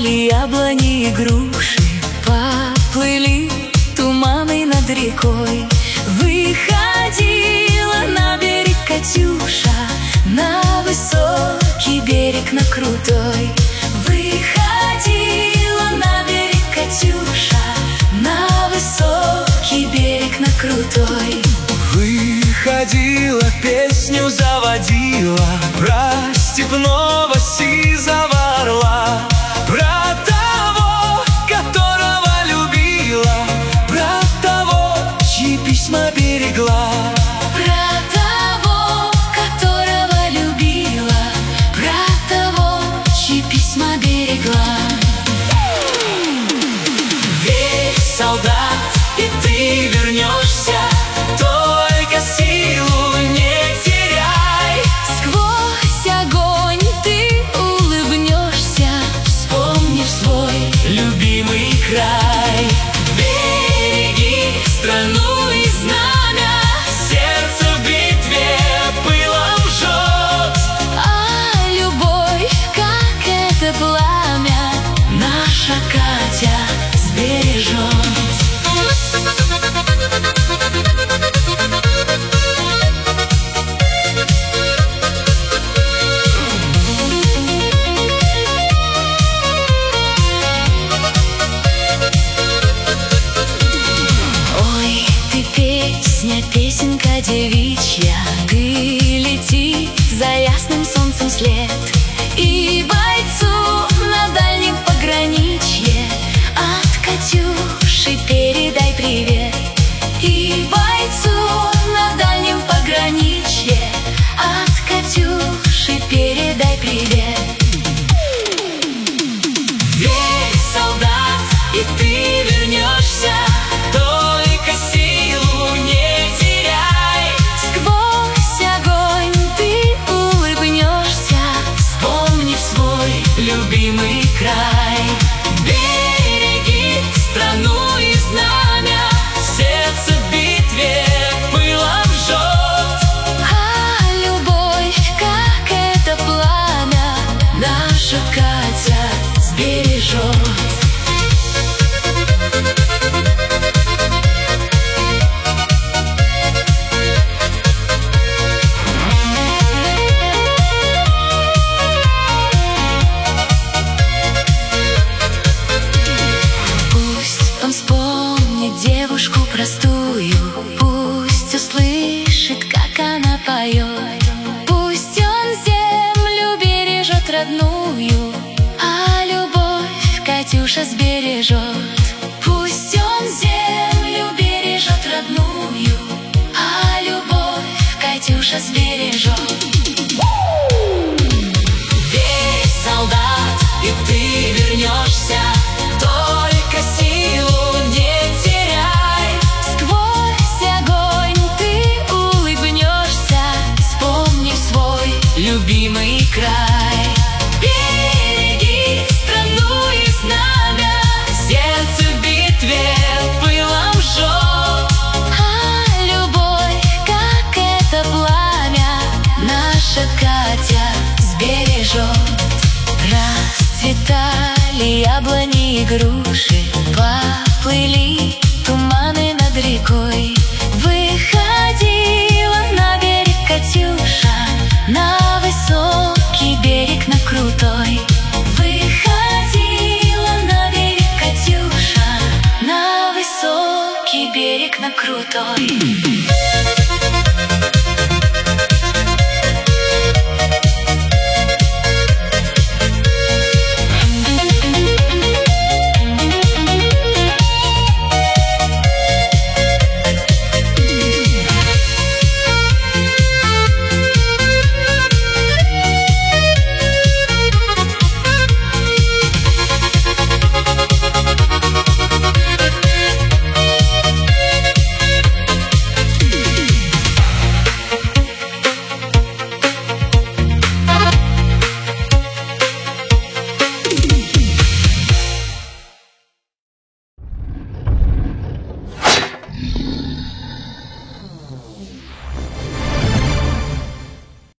Расцветали яблони и груши, поплыли туманы над рекой. Выходила на берег Катюша, на высокий берег, на крутой. Выходила на берег Катюша, на высокий берег, на крутой. Выходила, песню заводила про степного сизого орла, про того, которого любила, про того, чьи письма берегла. Про того, которого любила, про того, чьи письма берегла. Верь, солдат, и ты вернешься, только силу не теряй. Сквозь огонь ты улыбнешься, вспомнив свой Любимый край. Береги страну и знамя, сердце в битве пылом жжет. А любовь, как это пламя, наша Катя сбережет. Песенка девичья, ты лети за ясным солнцем след, и бойцу на дальнем пограничье от Катюши передай привет. И бойцу на дальнем пограничье от Катюши передай привет. Верь, солдат, и ты вернешься, только силу не теряй. Сквозь огонь ты улыбнешься, вспомнив свой Любимый край. Береги страну и знамя, сердце в битве пылом жжет. А любовь, как это пламя, наша Катя сбережет. Девушку простую, пусть услышит, как она поет. Пусть он землю бережет родную, а любовь Катюша сбережет. Пусть он землю бережет родную, а любовь Катюша сбережет. Верь, солдат, и ты вернешься, только силу не теряй. Сквозь огонь ты улыбнешься, вспомнив свой Любимый край. Береги страну и знамя, сердце в битве пылом жжет. А любовь, как это пламя, наша Катя сбережет. Расцветали яблони и груши, поплыли туманы над рекой. Выходила на берег Катюша, на высокий берег, на крутой. Выходила на берег Катюша, на высокий берег, на крутой.